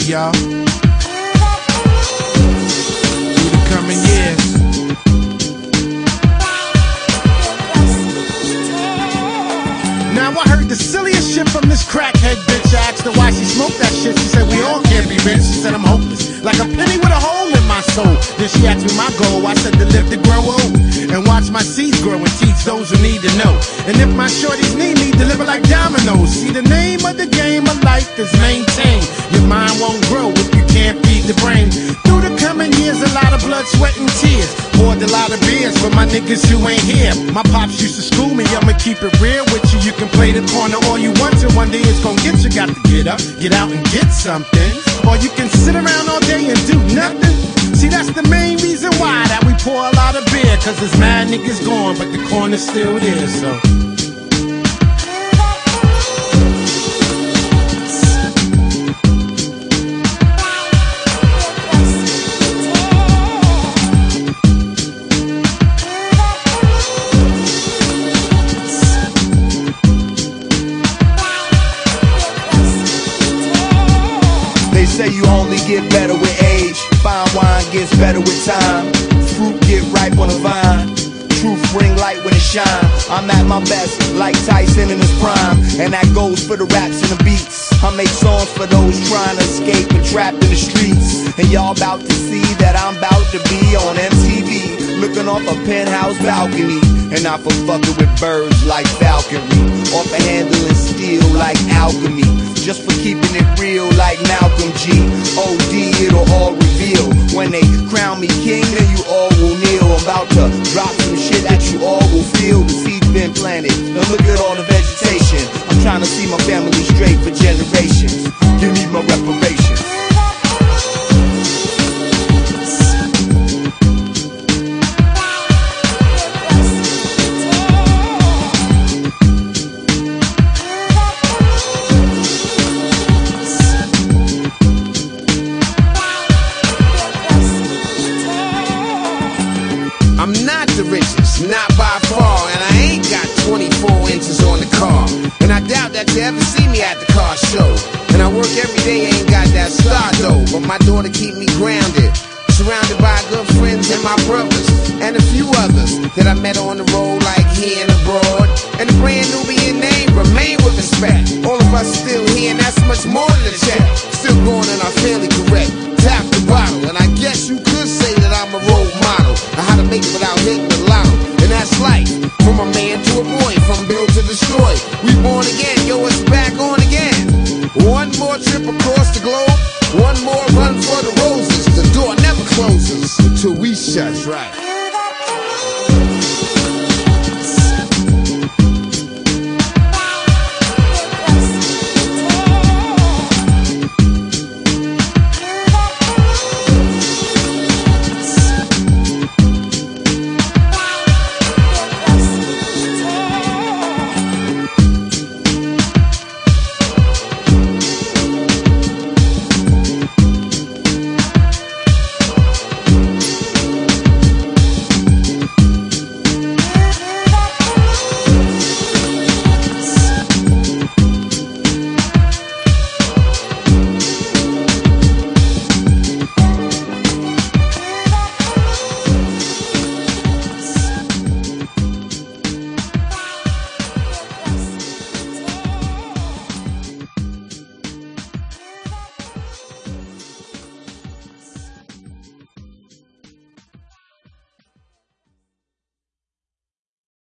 y'all. Through the coming years. Now I heard the silliest shit from this crackhead bitch. I asked her why she smoked that shit. She said we all can't be rich. She said I'm hopeless, like a penny with a hole in my soul. Then she asked me my goal. I said to live to grow old and watch my seeds grow and teach those who need to know. And if my shorties need me, deliver like dominoes. See, the name of the game of life is maintained. Your mind won't grow if you can't feed the brain. Through the coming years, a lot of blood, sweat, and tears. Poured a lot of beers for my niggas who ain't here. My pops used to school me, I'ma keep it real with you. You can play the corner all you want to, one day it's gonna get you. Got to get up, get out and get something. Or you can sit around all day and do nothing. See, that's the main reason why that we pour a lot of beer. Cause there's mad niggas gone, but the corner's still there, so. They say you only get better with age. Fine wine gets better with time. Fruit get ripe on the vine. Truth ring light when it shine. I'm at my best, like Tyson in his prime. And that goes for the raps and the beats. I make songs for those trying to escape and trapped in the streets. And y'all about to see that I'm about to be on MTV, looking off a penthouse balcony. And not for fucking with birds like falconry, or for handling steel like alchemy. Just for keeping it real like Malcolm G. OD, it'll all reveal. When they crown me king, then you all will kneel. I'm about to drop some shit that you all will feel. The seed's been planted, now look at all the vegetation. I'm trying to see my family straight for generations. Give me my reparations. I'm not the richest, not by far, and I ain't got 24 inches on the car. And I doubt that you ever see me at the car show. And I work every day, ain't got that star though, but my daughter keep me grounded, surrounded by good friends and my brothers, and a few others that I met on the road, like here and abroad. And the brand Nubian name remain with respect. All of us still here, and that's much more than a check. Still going and I'm fairly correct. Tap the bottle, and I guess you could say that I'm a role model of how to make it without hitting the lotto. And that's life, from a man to a boy, from build to destroy. We born again, yo, it's back on again. One more trip across the globe, one more run for the roses. The door never closes until we shut, right?